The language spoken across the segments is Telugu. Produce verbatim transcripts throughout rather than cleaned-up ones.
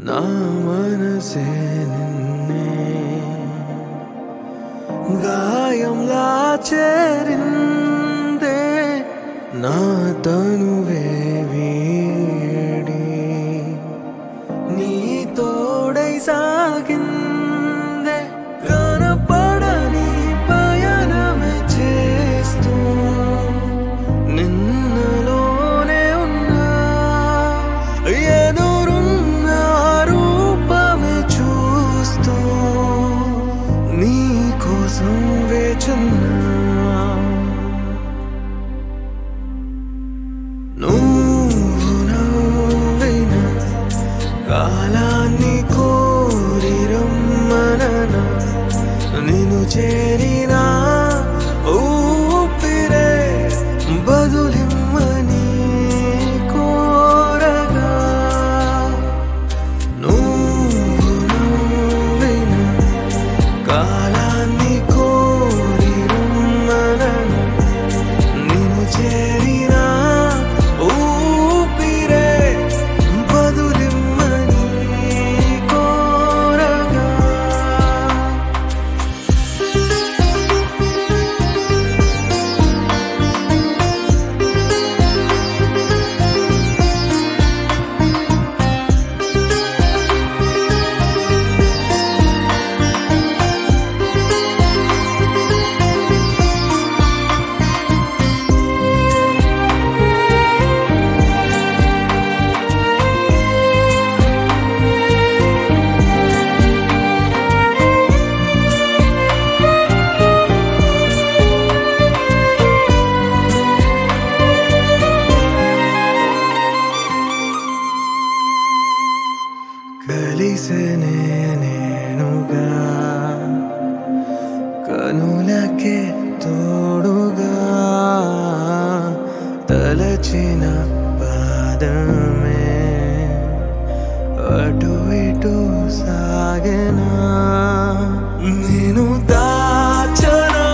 నా మనసే నిన్నే గాయంలా చేరిందే నా తనువే వీడి నీ తోడై సాగిందే కనపడని పయనమే చేస్తూ నిన్నలోనే ఉన్నా ఎదురున్న రూపమే చూస్తూ నీ కోసం వేచున్నా నువ్వు నవ్విన కాలాన్ని కోరి రమ్మననా నిన్ను చేరినా ఊపిరే బదులిమ్మని కోరగా నువ్వు నవ్విన కాలాన్ని కోరి రమ్మననా నిన్ను చేరినా ఊపిరే బదులిమ్మని కోరగా కలిసెనే నేనుగా కనులకే తోడుగా తలచిన పాదమే అటు ఇటు సాగెనా నేను దాచనా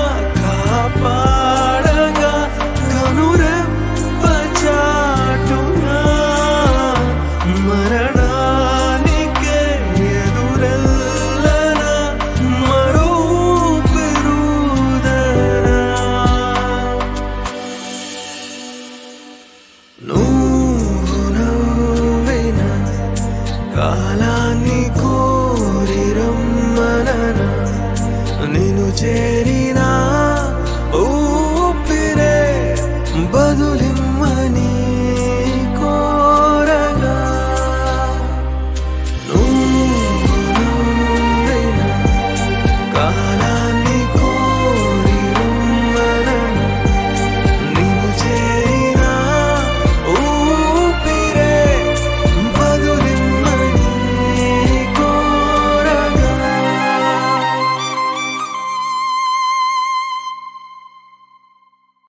కాపాడగా కనురెప్ప చాటునా మరణ నువ్వు నవ్విన కాలాన్ని కోరి రమ్మననా నిన్ను చే